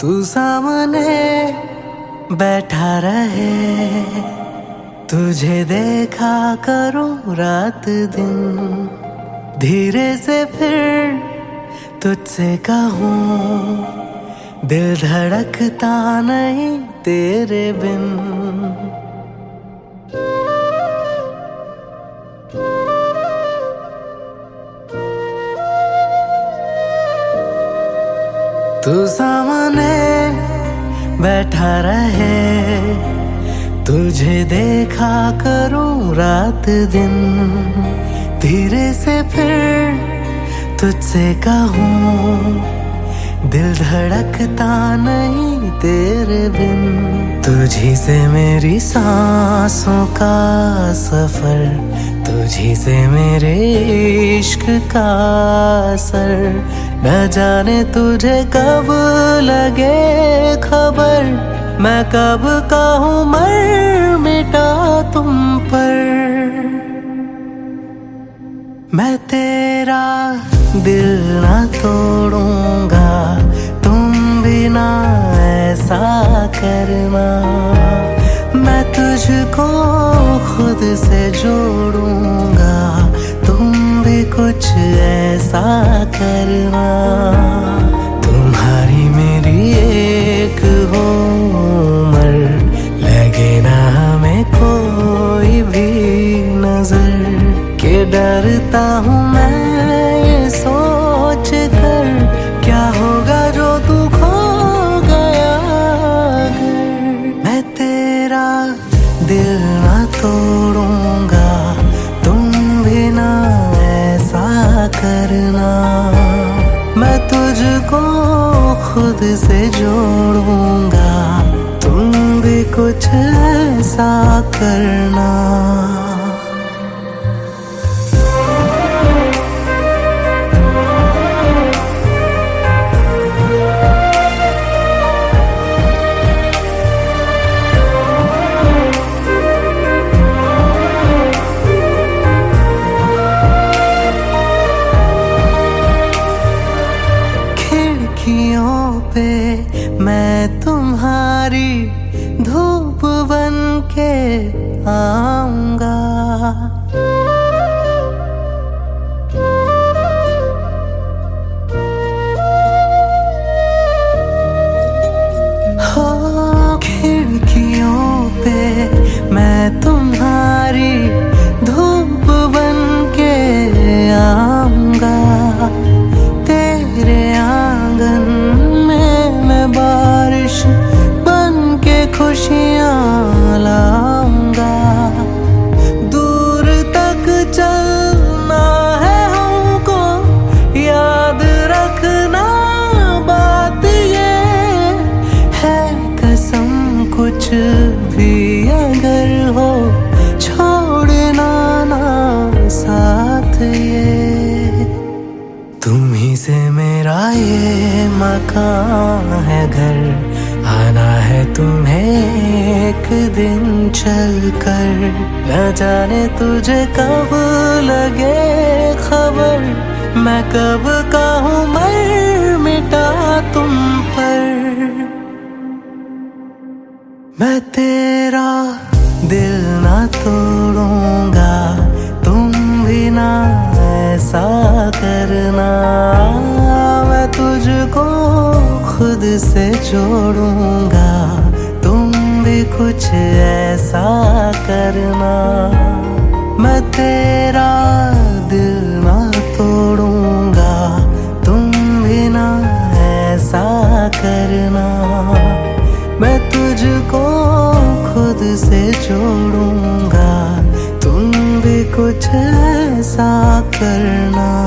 तू सामने बैठा रहे, तुझे देखा करूं रात दिन। धीरे से फिर तुझसे कहूं, दिल धड़कता नहीं तेरे बिन। तू सामने बैठा रहे, तुझे देखा करूं रात दिन। धीरे से फिर तुझसे कहूं, दिल धड़कता नहीं तेरे बिन। तुझी से मेरी सांसों का सफर, तुझी से मेरे इश्क का असर। न जाने तुझे कब लगे खबर, मैं कब कहूँ मर मिटा तुम पर। मैं तेरा दिल ना तोड़ूंगा, तुम भी ना ऐसा करना। मैं तुझको खुद से जोड़ूंगा, तुम भी कुछ ऐसा करना। तुम्हारी मेरी एक हो उम्र, लगे ना हमें कोई भी नजर। के डरता हूँ मैं ये सोच कर, क्या होगा जो तू खो गया अगर। मैं तेरा दिल ना तोड़ूंगा, तुम भी ना ऐसा करना। मैं तुझको खुद से जोड़ूंगा, तुम भी कुछ ऐसा करना। पे मैं तुम्हारी धूप बन के आऊंगा। हो खिड़कियों पे मैं तुम्हारी धूप बन के आऊंगा। तेरे आंगन बारिश बन के खुशियाँ लाऊंगा। दूर तक चलना है हमको, याद रखना बात ये है कसम। कुछ भी अगर हो छोड़ना ना साथ ये। तुम्ही से मेरा ये मकान है घर, आना है तुम्हें एक दिन चलकर। न जाने तुझे कब लगे खबर, मैं कब कहूँ मर मिटा तुम पर। मैं तेरा दिल ना तोड़ूंगा, तुम भी ना ऐसा करना। मैं तुझको खुद से जोड़ूंगा, तुम भी कुछ ऐसा करना। मैं तेरा दिल ना तोड़ूंगा, तुम भी ना ऐसा करना। मैं तुझको खुद से जोड़ूंगा, तुम भी कुछ ऐसा करना।